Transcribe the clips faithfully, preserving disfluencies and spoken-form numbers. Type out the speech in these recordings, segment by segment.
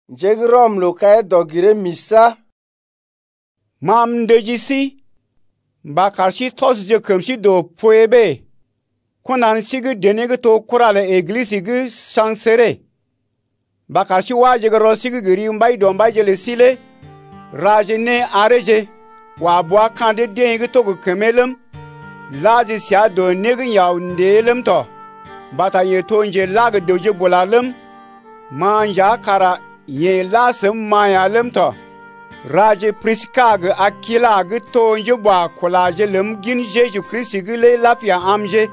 Jegrom lo kay dogire misa. Mam dejisi ba karshi tos je kamshi do poebe. Kunan sigi denege to kurale eglisi gi sansere. Ba karshi waje ga rosigi giri mbai do mbai je le sile. Raje ne areje wa bua kande denege to go kemelem. Laji siya do negi yaw ndelem to. Bata ye to nje lag doje bolalem. Manja kara ye lasem mayalem to. Raje priskag akila g to nje bwa kolaje lem gin Jeju Kristi g le lapia amje.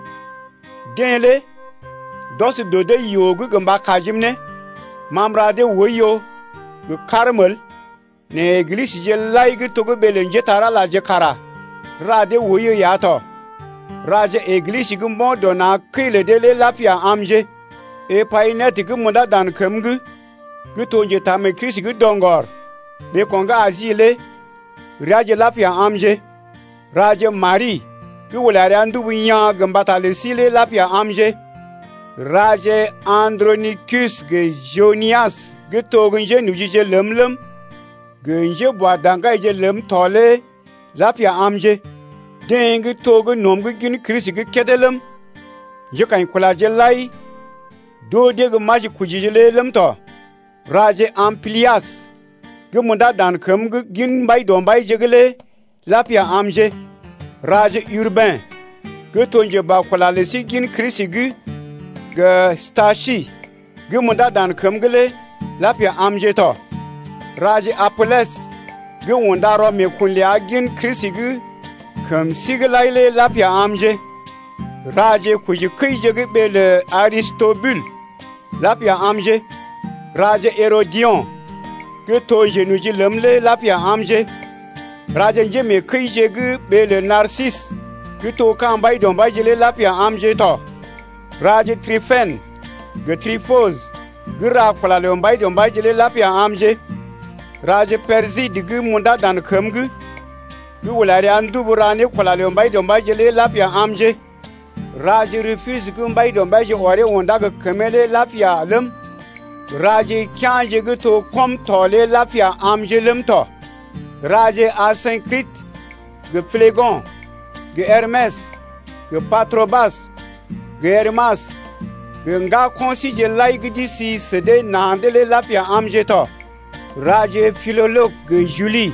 Denle dos do de yogu gamba kajimne. Mamra de woyo g karmel ne eglisi je lai g to go belenje tara la je kara. Rade woyo ya to. Raje eglisi g modo na kile de le lapia amje. E paineti g munda dan kem g g to nje tame Kristi g dongor. Be konga azile raje lapia amje. Raje Mari gi wulare andubu nya gambata le sile lapia amje. Raje Andronicus ge Jonias ge togunje nujije lemlem. Genje bwa danga je lem tole lapia amje. Dengi togu nomgu gini Kristi ge kedelem. Je kan kulaje lai do de ge maji kujije le lem to. Raje Amplias ge munda dan kem ge gin bay don bay jegele lapia amje. Raje Urbain ge tonje ba kulale si gin Kristi ge ge Stashi ge munda dan kem gele lapia amje to. Raje Apolles ge wunda ro me kunle agin Kristi ge kem sigelaile lapia amje. Raje kuji kije ge bele Aristobule lapia amje. Raje Herodion ge tonje nuji lemle lapia amje. Raje nje me kije ge bele Narcisse ge to kan bay don bay jele lapia amje to. Raje Trifen ge Trifos ge ra kwala le bay don bay jele lapia amje. Raje Perside ge munda dan kem ge ge wulare andu burane kwala le bay don bay jele lapia amje. Raje Rufus ge bay don bay je ore wonda ge kemele lapia lem. Raje Kyanje ge to kom tole lapia amje lem to. Raje Asyncrit ge Phlegon ge Hermes ge Patrobas ge Hermas ge nga konsi je lai ge disi sede nandele lapia amje to. Raje Philolog ge Julie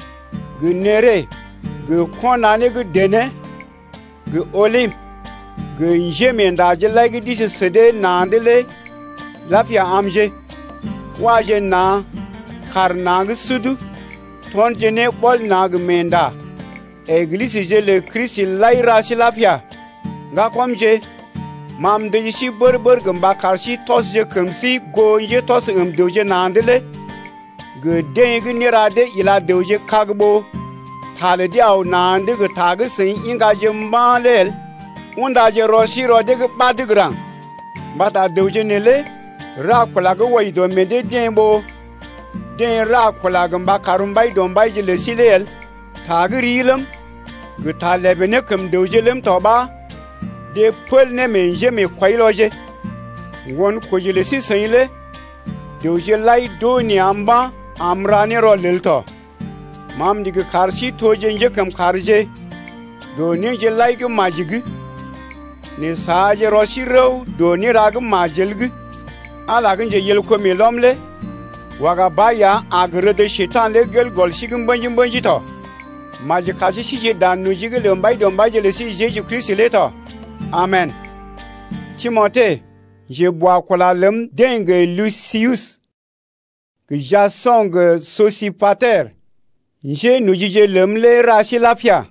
ge Nere ge konane ge Dene ge Olympe ge njemenda je lai ge disi sede nandele lapia amje. Waje na karna ge sudu ton jene bol na ge menda. Eglisi je le Kristi lai rasi lapia. Nga komje mam de shi berber gamba karshi tos je kemsi gonje tos um doje nandele. Ge deng ni rade ila doje kagbo. Tale diaw nande ge tage sin inga je malel. Unda je roshi rode ge badigram. Bata doje nele ra kula ge waido mede dembo. Den ra kula ge ba karumbay don bay je le silel. Tage rilem ge talebe ne kem doje lem toba. De pol ne menje me kwailoje. Won ko je le si sinle. Doje lai do ni amba amrani ro lelto. Mam dige karshi toje nje kem karje. Do ni je lai ge majigi. Ne saje roshi ro do ni rag majelgi. Ala ganje yel ko me lomle. Waga baya agre de shetan le gel gol shigin banjin banji to. Maji kaji shije dan nujige le mbay don mbay le si Jeju Kristi le to. Amen. Timote je bois kola lem denge Lucius que Jason ge Sosipater je nujige lem le rashi lafia.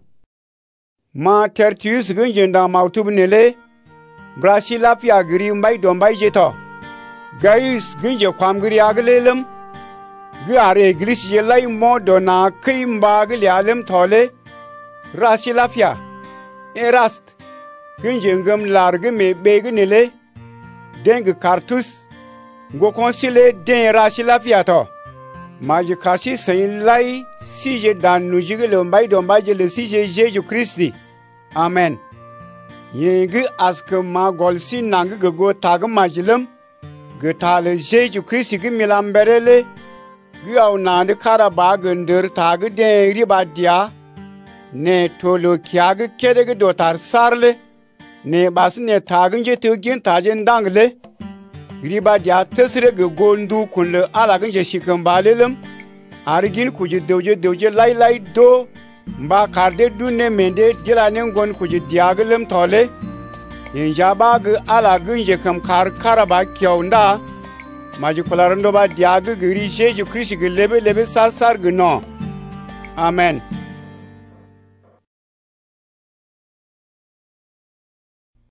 Ma Tertius gunje nda mautubnele brashi lafia gri mbay don mbay je to. Gaius gunje kwam gri aglelem ge are eglisi je lai modo na kimba gle alem tole rashi lafia. Erast gunje ngam large me begnele deng Cartus go konsile den rashi lafia to. Maji kashi sain lai sije dan nujigele mbay don mbay le sije Jeju Kristi. Amen. Yegi aske ma golsi nang ge go tag majilem Gıtalı Jeju Kristi gı milamberele gı avnandı kara ba gındır tagı denri badya ne tolo kiyagı kede gı dotar sarlı ne bası ne tagınca tügün tacın dangle riba dia tesre gı gondu kunlu alagınca şikın balelım argin kucu devce devce lay lay do mba karde dunne mende dilanen gon kucu diagılım tole yenjaba gı alagınca kam kar karaba kyaunda majikularında ba diagı gı Jeju Kristi gı lebe lebe sar sar gı no. Amen.